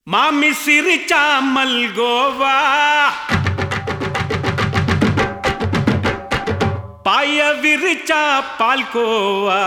மாமி சிரிச்சா மல்கோவா பாய விரிச்சா பால்கோவா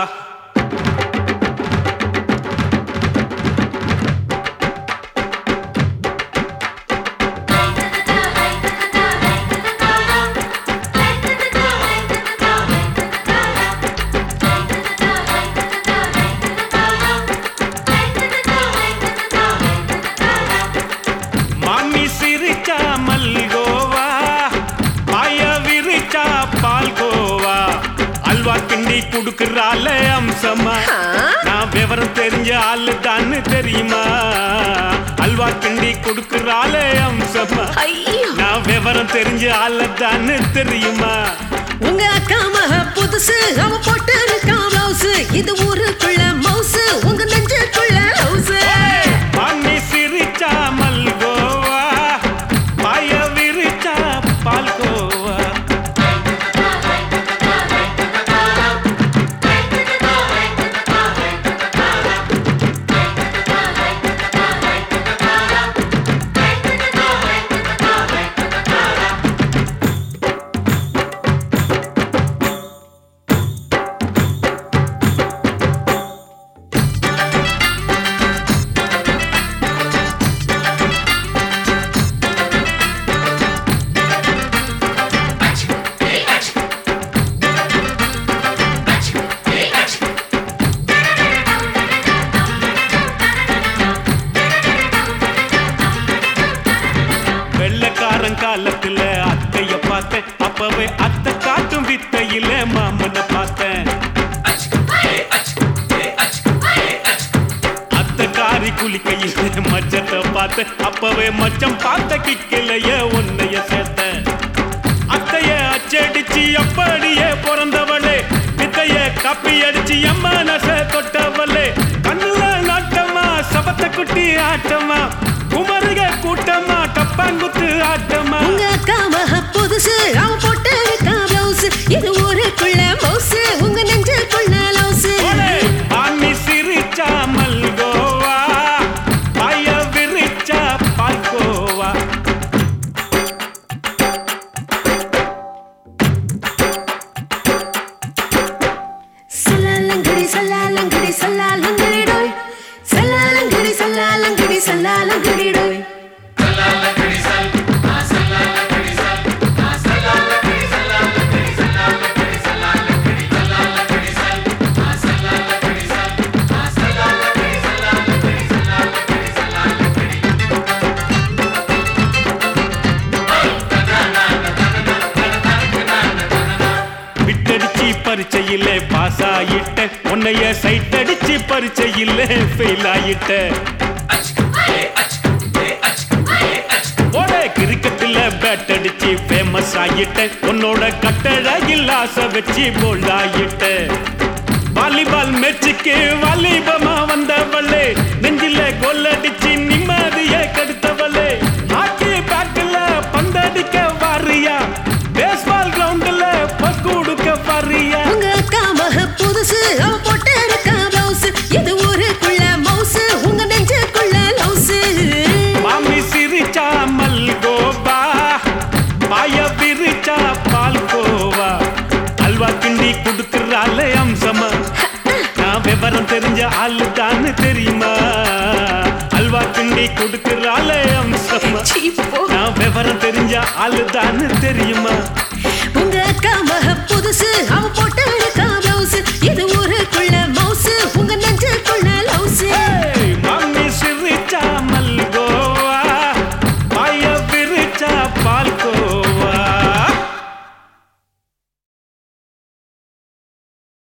கிண்டி குடுக்கறால அம்சமா நான் விவரம் தெரிஞ்ச ஆளு தான் தெரியுமா அல்வா கிண்டி குடுக்கறால அம்சமா நான் விவரம் தெரிஞ்ச ஆளு தான் தெரியுமா உங்க அக்கா மக புதுசு அவ போட்டு இருக்கா பிளவுஸ் இது ஊருக்குள்ள மவுஸ் உங்க நெஞ்சுக்குள்ள ஹவுஸ் மாமி சிரிச்சா மல்கோவா பாய விரிச்சா பால்கோவா காலத்துல அத்தைய பார்த்தேன் அப்பவே அத்தை காட்டும் வித்தையில மாமனை பார்த்தேன் அத்தை காரி குளிக்கையில மச்சத்தை பார்த்தேன் அப்பவே மச்சம் பார்த்த கிக்கலைய உன்னைய சேர்த்தேன் அத்தைய அச்சடிச்சு அப்படியே பிறந்தவளே வித்தைய காப்பி அடிச்சு அம்மா நச தொட்டவளே கண்ணுல நாட்டமா சபத்த குட்டி ஆட்டமா குமருக கூட்டமா டப்பாங்குத்து ஆட்டமா உங்க அக்கா மக புதுசு அவ போட்டு இருக்கா பிளவுஸ் இது ஊருக்குள்ள மவுஸ் உங்க நெஞ்சுக்குள்ள லவுஸ் மாமி சிரிச்சா மல்கோவா பாய விரிச்சா பால்கோவா சல்லாலங்கடி சல்லாலங்கடி சல்லாலங்கடி டோய் சல்லாலங்கடி சல்லாலங்கடி சல்லாலங்கடி டோய் பரீட்சையில பாஸ் ஆயிட்ட உன்னைய சைட் அடிச்சு பரீட்சையில ஃபெயில் ஆயிட்ட கிரிக்கெட்ல பேட் அடிச்சு ஃபேமஸ் ஆயிட்ட உன்னோட கட்டழகில் ஆசை வச்சு போல்ட் ஆயிட்ட வாலிபால் மேட்சுக்கு வாலிபமா வந்தவளே நெஞ்சில கோல் அடிச்சு நிம்மதிய கெடுத்தவளே ஹாக்கி பேட்ல பந்தடிக்க வாரியா பேஸ்பால் கிரவுண்ட்ல பஸ் கொடுக்க வாரியா உங்க அக்கா மக புதுசு அவ போட்டு இருக்கா பிளவுஸ் இது ஊருக்குள்ள மவுஸ் உங்க நெஞ்சுக்குள்ள லவுஸ் மாமி சிரிச்சா மல்கோவா பாய விரிச்சா பால்கோவா அல்வா கிண்டி குடுக்கறால அம்சமா நான் விவரம் தெரிஞ்ச ஆளு தான் தெரியுமா அல்வா கிண்டி குடுக்கறால அம்சமா நான் விவரம் தெரிஞ்ச ஆளு தான் தெரியுமா